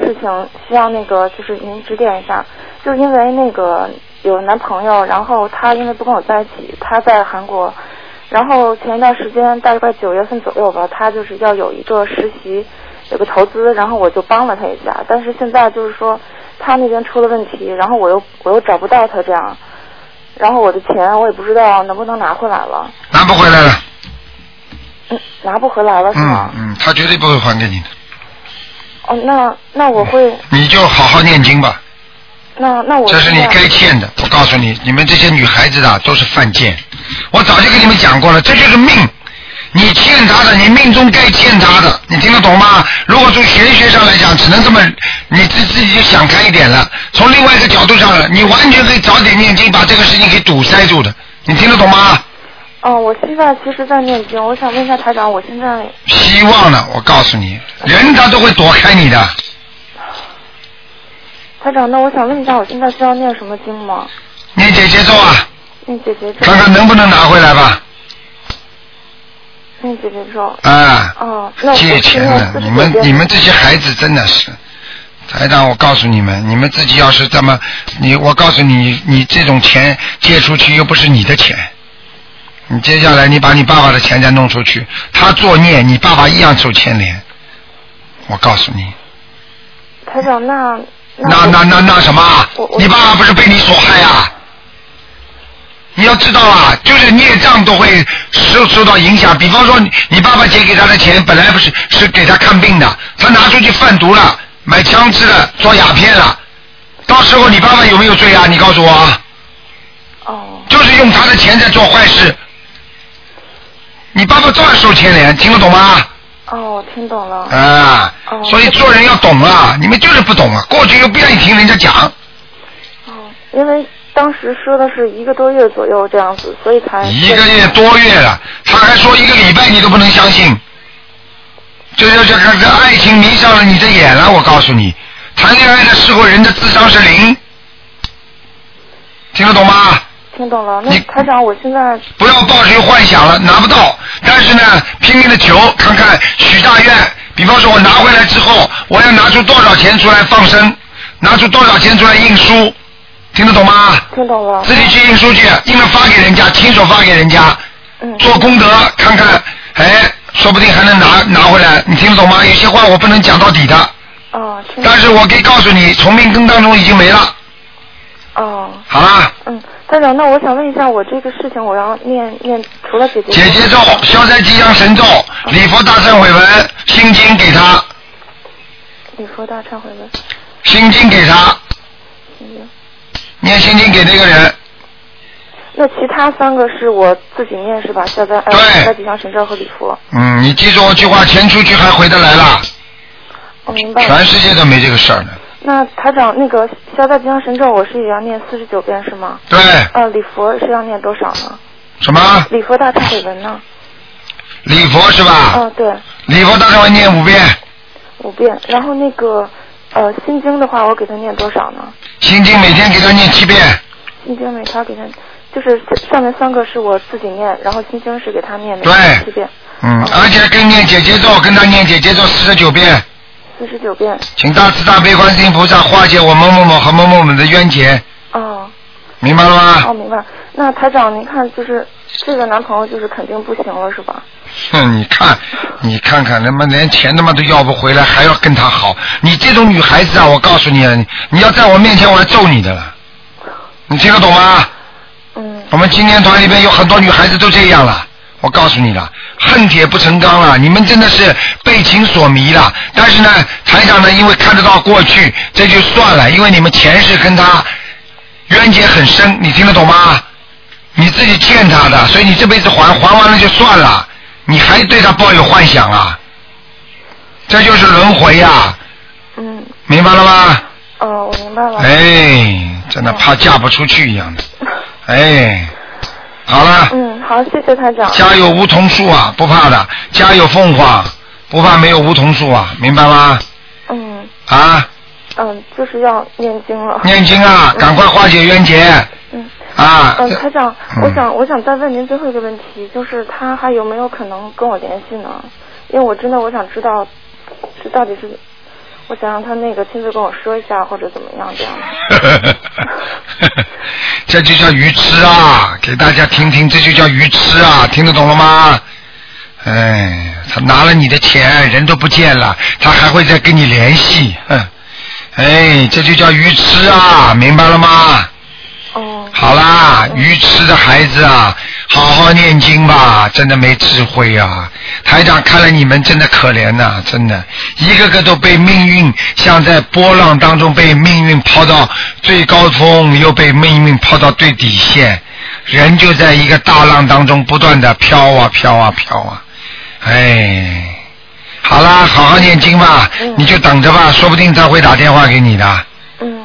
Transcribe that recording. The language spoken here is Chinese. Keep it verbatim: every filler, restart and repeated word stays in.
事情需要那个就是您指点一下，就是因为那个有男朋友，然后他因为不跟我在一起，他在韩国，然后前一段时间大概九月份左右吧，他就是要有一个实习，有个投资，然后我就帮了他一下，但是现在就是说他那边出了问题，然后我又我又找不到他这样，然后我的钱我也不知道能不能拿回来了。 拿不回来了。 嗯，拿不回来了是吗？ 嗯嗯，他绝对不会还给你的。 哦，那那我会。 你就好好念经吧。 那那我。 这是你该欠的，我告诉你，你们这些女孩子的都是犯贱。我早就跟你们讲过了，这就是命。你欠他的，你命中该欠他的，你听得懂吗？如果从玄学上来讲，只能这么，你自自己就想开一点了。从另外一个角度上了，你完全可以早点念经，把这个事情给堵塞住的。你听得懂吗？ 哦，我现在其实在念经，我想问一下台长，我现在希望呢，我告诉你，人他都会躲开你的。 台长，那我想问一下，我现在需要念什么经吗？ 念姐姐咒啊。 念姐姐咒。 看看能不能拿回来吧。 念姐姐咒。 啊。 哦，那我借钱了，你们你们这些孩子真的是。台长，我告诉你们，你们自己要是这么，你我告诉你，你这种钱借出去又不是你的钱。你接下来你把你爸爸的钱再弄出去，他作孽，你爸爸一样受牵连。我告诉你。 台长，那那那那那什么？你爸爸不是被你所害啊？你要知道啊，就是孽障都会受受到影响。比方说，你爸爸借给他的钱本来不是是给他看病的，他拿出去贩毒了，买枪支了，做鸦片了，到时候你爸爸有没有罪啊？你告诉我啊。 哦。 就是用他的钱在做坏事。你爸爸照样受牵连，听得懂吗？ 哦，听懂了。 啊， 哦、 所以做人要懂啊，你们就是不懂啊，过去又不愿意听人家讲。 哦，因为当时说的是一个多月左右这样子，所以才。 一个月多月了，他还说一个礼拜你都不能相信，这就这这这爱情迷上了你的眼了，我告诉你，谈恋爱的时候人的智商是零，听得懂吗？ 听懂了，那台长，我现在不要抱持幻想了，拿不到，但是呢，拼命的求，看看许大愿。比方说，我拿回来之后，我要拿出多少钱出来放生，拿出多少钱出来印书，听得懂吗？ 听懂了。 自己去印书去，印了发给人家，亲手发给人家， 嗯， 做功德，看看，哎，说不定还能拿拿回来，你听得懂吗？有些话我不能讲到底的。 哦。 但是我可以告诉你，从命根当中已经没了。 哦。 好啦。 嗯。台长，那我想问一下，我这个事情我要念念除了姐姐姐姐咒、消灾吉祥神咒、礼佛大忏悔文、心经给他。 礼佛大忏悔文。 心经给他。 心经。 念心经给那个人。 那其他三个是我自己念是吧？消灾呃消灾吉祥神咒和礼佛。 嗯，你记住我句话，钱出去还回得来了。 我明白了。 全世界都没这个事儿呢。 那台长，那个消灾吉祥神咒我是也要念四十九遍是吗？ 对。 呃，礼佛是要念多少呢？ 什么？ 礼佛大忏悔文呢？ 礼佛是吧？ 嗯、呃，对。 礼佛大忏悔念五遍。 五遍，然后那个呃心经的话，我给他念多少呢？ 心经每天给他念七遍。 心经每天给他，就是上面三个是我自己念，然后心经是给他念的七遍。 嗯，哦、而且跟念姐姐咒，跟他念姐姐咒四十九遍。 四十九遍。请大慈大悲观世音菩萨化解我某某某和某某某的冤结。 哦。 明白了吗？ 哦，明白。那台长，您看，就是这个男朋友就是肯定不行了，是吧？ 哼，你看，你看看，他妈连钱他妈都要不回来，还要跟他好。你这种女孩子啊，我告诉你，你要在我面前，我要揍你的了。你听得懂吗？嗯。我们青年团里边有很多女孩子都这样了。我告诉你了，恨铁不成钢了，你们真的是被情所迷了。但是呢，台长呢，因为看得到过去，这就算了，因为你们前世跟他冤结很深，你听得懂吗？你自己欠他的，所以你这辈子还还完了就算了，你还对他抱有幻想啊？这就是轮回呀、啊。嗯。明白了吗？ 哦，我明白了。 哎，真的怕嫁不出去一样的。哎。好了。 嗯，好，谢谢台长。 家有梧桐树啊，不怕的；家有凤凰，不怕没有梧桐树啊，明白吗？嗯。啊。 嗯，就是要念经了。 念经啊，赶快化解冤结。嗯。啊。 嗯，台长，嗯、我想我想再问您最后一个问题，就是他还有没有可能跟我联系呢？因为我真的我想知道，这到底是我想让他那个亲自跟我说一下，或者怎么样这样的。 这就叫愚痴啊！给大家听听，这就叫愚痴啊！听得懂了吗？哎，他拿了你的钱，人都不见了，他还会再跟你联系，嗯，哎，这就叫愚痴啊！明白了吗？ 哦。 好啦，愚痴的孩子啊，好好念经吧，真的没智慧啊！台长看了你们真的可怜呐、啊，真的，一个个都被命运像在波浪当中被命运抛到最高峰，又被命运抛到最底线，人就在一个大浪当中不断的飘啊飘啊飘啊，哎，好啦，好好念经吧，你就等着吧，说不定他会打电话给你的。 嗯，